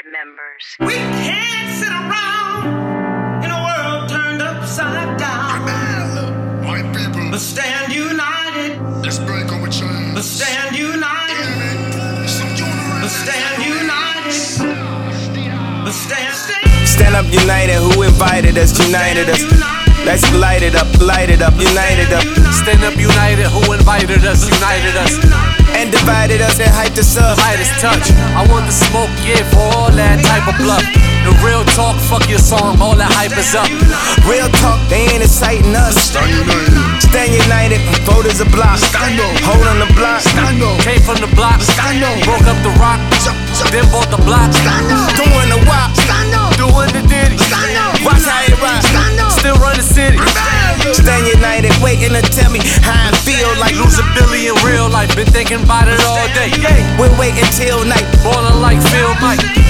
board members. We can't sit around in a world turned upside down. White people, But stand united. let's break our chains. But stand united. But stand united. But stand. Stand up united, who invited us, united us. Let's light it up, united up. Stand up united, who invited us, united us. And divided us and hyped us up. Lightest touch, I want the smoke, yeah, for all that type of bluff. The real talk, fuck your song, all that hype is up. Real talk, they ain't inciting us. Stand united. Stand united, voters a block. Stand up. Hold on the block. Stand up. Came from the block, Stand up. broke up the rock, then bought the block. Stand up. Doing the wop. Stand up. Doing the ditty, Stand up. Watch how it rock. Stand up. still run the city. Stand united, waiting to tell me how I feel like Lose a billion in real life, been thinking about it all day. we'll wait until night